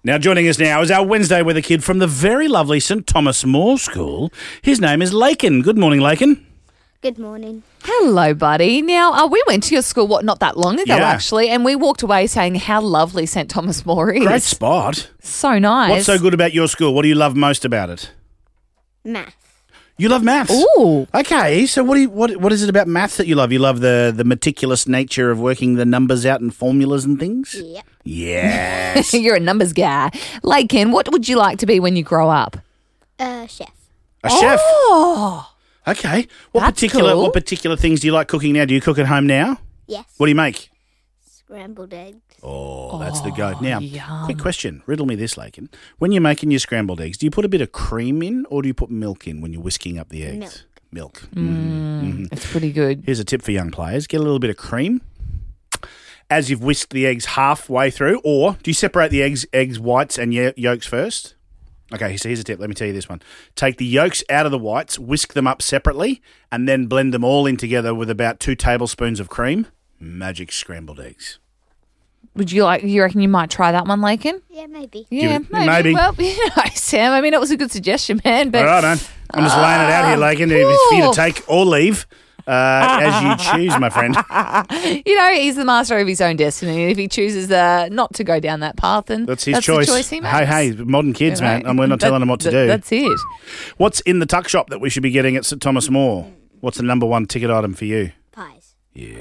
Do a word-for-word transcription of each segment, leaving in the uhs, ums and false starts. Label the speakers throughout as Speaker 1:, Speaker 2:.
Speaker 1: Now joining us now is our Wednesday Weather Kid from the very lovely St Thomas More School. His name is Lakin. Good morning, Lakin.
Speaker 2: Good morning.
Speaker 3: Hello, buddy. Now, uh, we went to your school, what, not that long ago,
Speaker 1: Yeah.
Speaker 3: actually, and we walked away saying how lovely St Thomas More is.
Speaker 1: Great spot.
Speaker 3: So nice.
Speaker 1: What's so good about your school? What do you love most about it?
Speaker 2: Math.
Speaker 1: You love maths.
Speaker 3: Ooh.
Speaker 1: Okay, so what do you, what what is it about maths that you love? You love the the meticulous nature of working the numbers out and formulas and things?
Speaker 2: Yep.
Speaker 1: Yes.
Speaker 3: You're a numbers guy. Lakin, what would you like to be when you grow up?
Speaker 2: Uh, chef.
Speaker 1: A chef.
Speaker 3: Oh.
Speaker 1: Okay. What
Speaker 3: That's
Speaker 1: particular
Speaker 3: cool.
Speaker 1: what particular things do you like cooking now? Do you cook at home now?
Speaker 2: Yes.
Speaker 1: What do you make?
Speaker 2: Scrambled eggs.
Speaker 1: Oh, that's the go. Now,
Speaker 3: yum.
Speaker 1: quick question. Riddle me this, Lakin. When you're making your scrambled eggs, do you put a bit of cream in or do you put milk in when you're whisking up the eggs?
Speaker 2: Milk.
Speaker 1: Milk.
Speaker 3: Mm, It's pretty good.
Speaker 1: Here's a tip for young players. Get a little bit of cream as you've whisked the eggs halfway through, or do you separate the eggs eggs whites and ye- yolks first? Okay, so here's a tip. Let me tell you this one. Take the yolks out of the whites, whisk them up separately, and then blend them all in together with about two tablespoons of cream. Magic scrambled eggs.
Speaker 3: Would you like, you reckon you might try that one, Lakin?
Speaker 2: Yeah, maybe.
Speaker 3: Yeah,
Speaker 1: it-
Speaker 3: maybe.
Speaker 1: maybe.
Speaker 3: Well, you know, Sam, I mean, it was a good suggestion, man. But
Speaker 1: All right, man. I'm just laying it out here, Lakin. It's for you to take or leave uh, as you choose, my friend.
Speaker 3: you know, he's the master of his own destiny. If he chooses uh, not to go down that path, then
Speaker 1: That's his
Speaker 3: that's
Speaker 1: choice.
Speaker 3: the choice he makes.
Speaker 1: Hey, hey, modern kids,
Speaker 3: You know?
Speaker 1: man. And we're not
Speaker 3: That-
Speaker 1: telling them what to
Speaker 3: that-
Speaker 1: do.
Speaker 3: That's it.
Speaker 1: What's in the tuck shop that we should be getting at St Thomas More? What's the number one ticket item for you?
Speaker 2: Pies.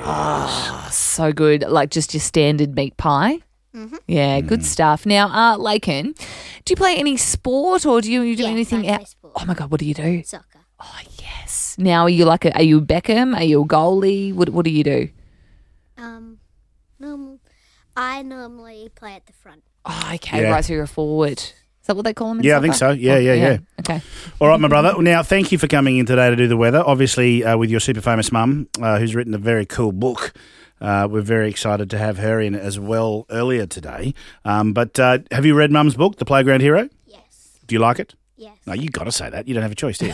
Speaker 3: So good. Like just your standard meat pie.
Speaker 2: Mm-hmm.
Speaker 3: Yeah,
Speaker 1: Mm.
Speaker 3: good stuff. Now, uh, Lakin, do you play any sport or do you, you do
Speaker 2: Yes,
Speaker 3: anything
Speaker 2: I
Speaker 3: out?
Speaker 2: play sport.
Speaker 3: Oh my God, what do you do?
Speaker 2: Soccer.
Speaker 3: Oh yes. Now, are you like a? Are you Beckham? Are you a goalie? What What do you do?
Speaker 2: Um, norm- I normally play at the front.
Speaker 3: Oh, okay,
Speaker 1: Yeah.
Speaker 3: right. So you're a forward. Is that what they call them? In
Speaker 1: Yeah, I think
Speaker 3: soccer?
Speaker 1: so. Yeah,
Speaker 3: Oh,
Speaker 1: yeah, yeah.
Speaker 3: Okay.
Speaker 1: All right, my brother. Now, thank you for coming in today to do the weather. Obviously, uh, with your super famous mum, uh, who's written a very cool book. Uh, we're very excited to have her in as well earlier today. Um, but uh, have you read Mum's book, The Playground Hero?
Speaker 2: Yes.
Speaker 1: Do you like it?
Speaker 2: Yes.
Speaker 1: No, you got to say that. You don't have a choice, do you?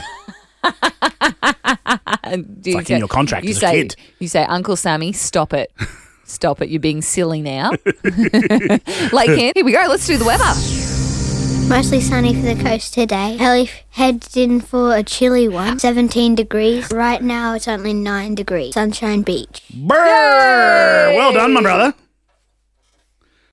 Speaker 3: And do
Speaker 1: It's like in your contract
Speaker 3: you
Speaker 1: as a
Speaker 3: say,
Speaker 1: kid.
Speaker 3: You say, Uncle Sammy, stop it. Stop it. You're being silly now. Lakin, here we go. Let's do the weather.
Speaker 2: Mostly sunny for the coast today. Heli heads in for a chilly one. seventeen degrees. Right now it's only nine degrees. Sunshine Beach.
Speaker 1: Brrr! Well done, my brother.